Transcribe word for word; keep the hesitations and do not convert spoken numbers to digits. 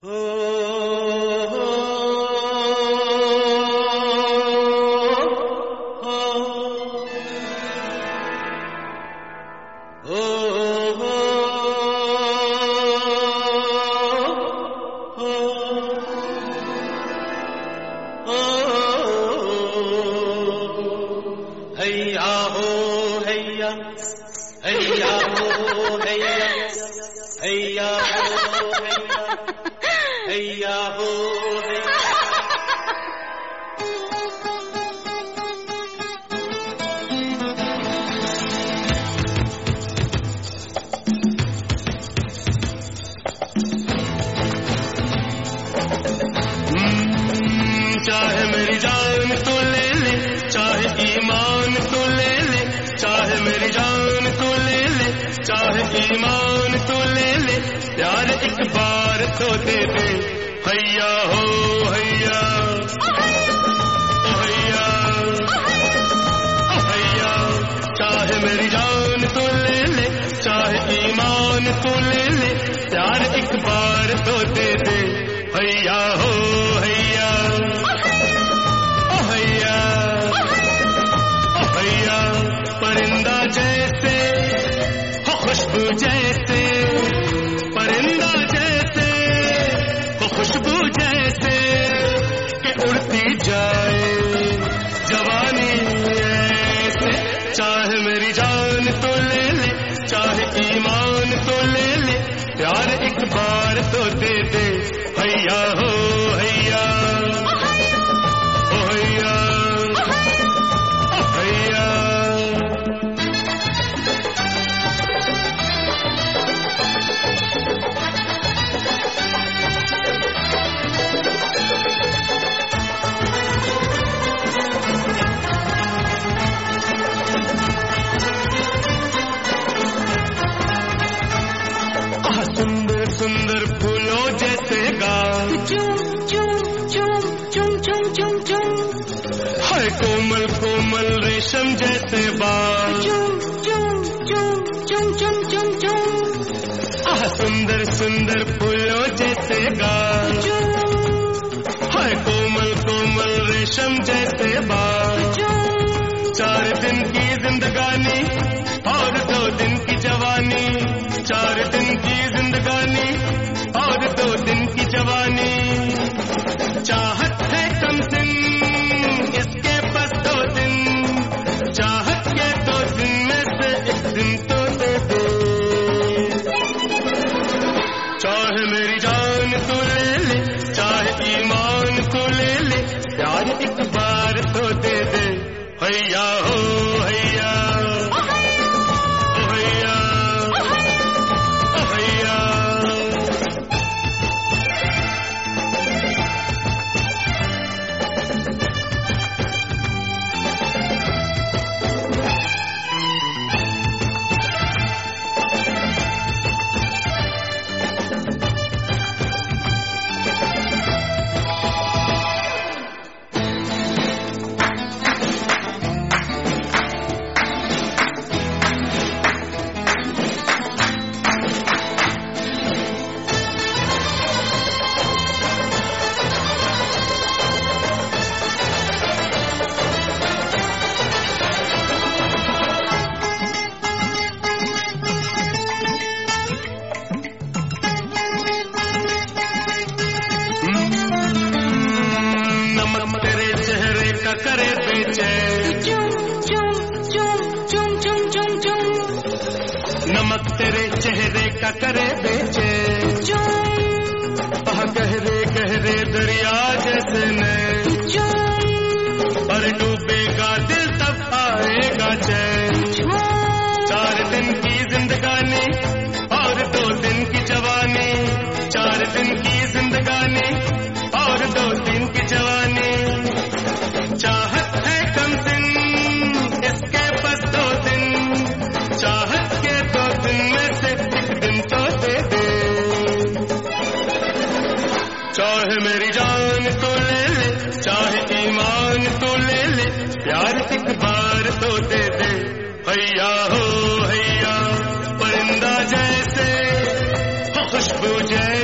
हैया हो हैया हैया हो हैया हैया हो हैया हैया हो हैया। चाहे मेरी जान तो ले ले, चाहे ईमान तो ले ले, चाहे मेरी जान तो ले ले, चाहे ईमान तो ले ले, प्यार एक बार तो दे दे। हैया हो हैया ओ हैया ओ हैया। चाहे मेरी जान तो ले ले, चाहे ईमान तो ले ले, प्यार एक बार तो दे दे। हैया हो हैया ओ हैया ओ हैया। परिंदा जैसे हो खुशबू जैसे, परिंदा जैसे हो खुशबू जैसे, कि उड़ती जाए जवानी ऐसे। चाहे मेरी जान तो ले ले, चाहे ईमान तो ले ले, प्यार एक बार तो दे दे। हैया हो हैया ओ हैया ओ हैया। सुंदर सुंदर फूलों जैसे गाल, चुम चुम चुम चुम चुम चुम चुम। है कोमल कोमल रेशम जैसे बाल, चुम चुम चुम चुम चुम चुम चुम। आह सुंदर सुंदर फूलों जैसे गाल, है कोमल कोमल रेशम जैसे बाल। चार दिन की जिंदगानी और दो दिन की जवानी, चार दिन की जिंदगानी और दो दिन की जवानी। चाहत है कम दिन इसके बस दो दिन, चाहत के दो दिन में से एक दिन तो दे दे। चाहे मेरी जान तो ले ले, चाहे ईमान तो ले ले, प्यार एक बार तो दे दे। हैया हो हैया ओ हैया ओ हैया। करे बेचैन, चुम चुम चुम चुम चुम चुम चुम। नमक तेरे चेहरे का करे बेचैन, आह गहरे गहरे दरिया जैसे नैन। और डूबेगा दिल तब आएगा चैन। चार दिन की जिंदगानी और दो दिन की जवानी, चार दिन की जिंदगानी और दो दिन की जवानी। चाहत है कम दिन इसके बस दो दिन, चाहत के दो दिन में से एक दिन तो दे दे। चाहे मेरी जान तो ले ले, चाहे ईमान तो ले ले, प्यार एक बार तो दे दे। हैया हो हैया। परिंदा जैसे हो खुशबू जैसे,